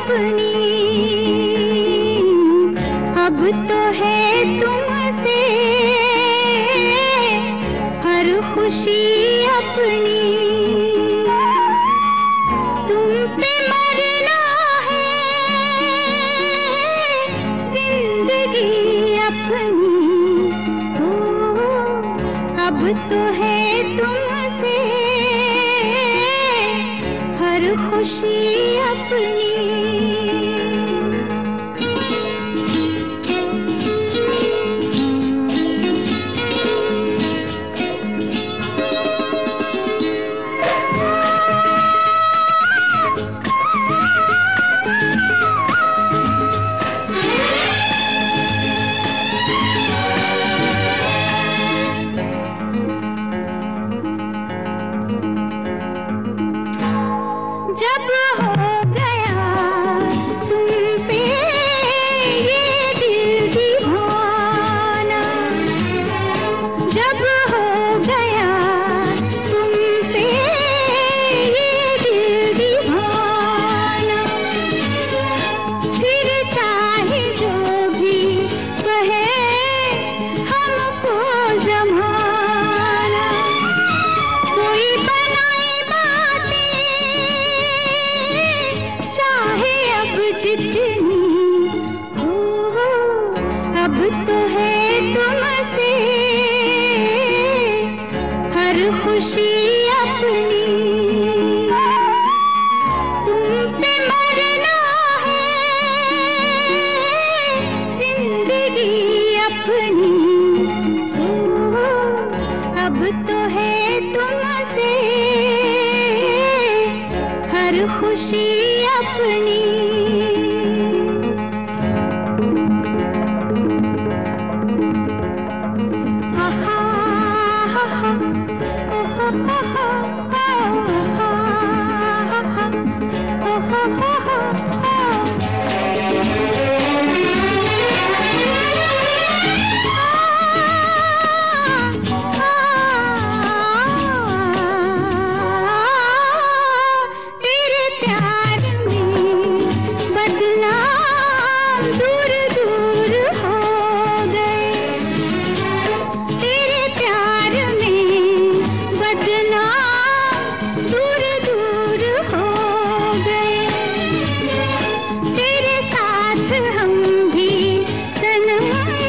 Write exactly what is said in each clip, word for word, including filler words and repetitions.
अपनी, अब तो है तुमसे हर खुशी अपनी। तुम पे मरना है जिंदगी अपनी, हो अब तो है तुमसे हर खुशी अपनी। जब हो गया तुम पे ये दिल दीवाना, जब हो गया तुम पे ये दिल दीवाना, फिर चाहे जो भी कहे हमको ज़माना, कोई बनाए बातें चाहे अब जितनी, हो अब तो है तुमसे हर खुशी अपनी। तुम पे मरना है जिंदगी अपनी, हो अब तो है तुमसे हर खुशी अपनी। आहा, आहा, ओहो, ओहो, ओहो, ओहो, तेरे प्यार में बदनाम दूर दूर हो गए, तेरे प्यार में बदनाम दूर दूर हो गए, तेरे साथ हम भी सनम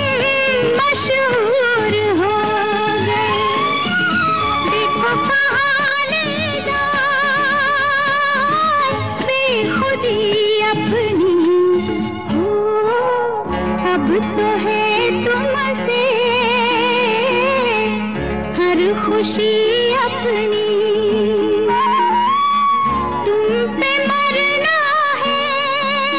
मशहूर हो गए। देखो कहाँ ले जाए बेखुदी अपनी, हो अब तो है तुमसे हर खुशी अपनी। तुम पे मरना है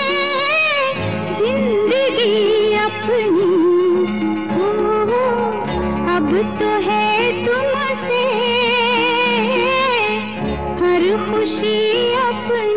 जिंदगी अपनी, हो अब तो है तुमसे हर खुशी अपनी।